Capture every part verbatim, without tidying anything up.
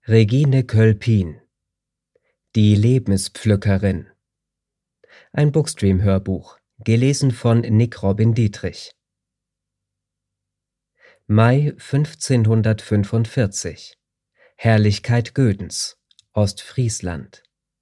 Regine Kölpin, die Lebenspflückerin. Ein Bookstream-Hörbuch, gelesen von Nick Robin Dietrich. Mai fünfzehnhundertfünfundvierzig. Herrlichkeit Gödens, Ostfriesland.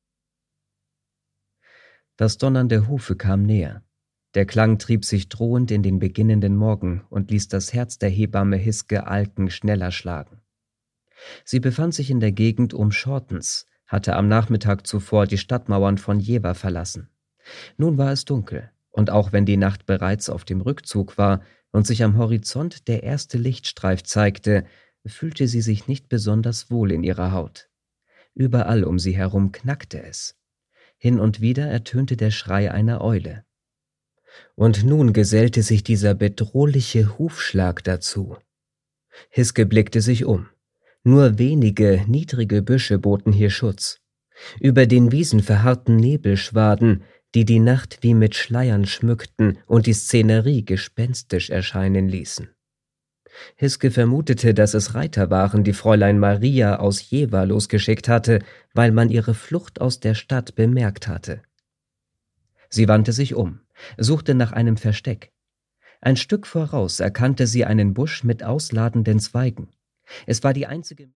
Das Donnern der Hufe kam näher. Der Klang trieb sich drohend in den beginnenden Morgen und ließ das Herz der Hebamme Hiske Alken schneller schlagen. Sie befand sich in der Gegend um Schortens, hatte am Nachmittag zuvor die Stadtmauern von Jever verlassen. Nun war es dunkel, und auch wenn die Nacht bereits auf dem Rückzug war und sich am Horizont der erste Lichtstreif zeigte, fühlte sie sich nicht besonders wohl in ihrer Haut. Überall um sie herum knackte es. Hin und wieder ertönte der Schrei einer Eule. Und nun gesellte sich dieser bedrohliche Hufschlag dazu. Hiske blickte sich um. Nur wenige, niedrige Büsche boten hier Schutz. Über den Wiesen verharrten Nebelschwaden, die die Nacht wie mit Schleiern schmückten und die Szenerie gespenstisch erscheinen ließen. Hiske vermutete, dass es Reiter waren, die Fräulein Maria aus Jever losgeschickt hatte, weil man ihre Flucht aus der Stadt bemerkt hatte. Sie wandte sich um, suchte nach einem Versteck. Ein Stück voraus erkannte sie einen Busch mit ausladenden Zweigen. Es war die einzige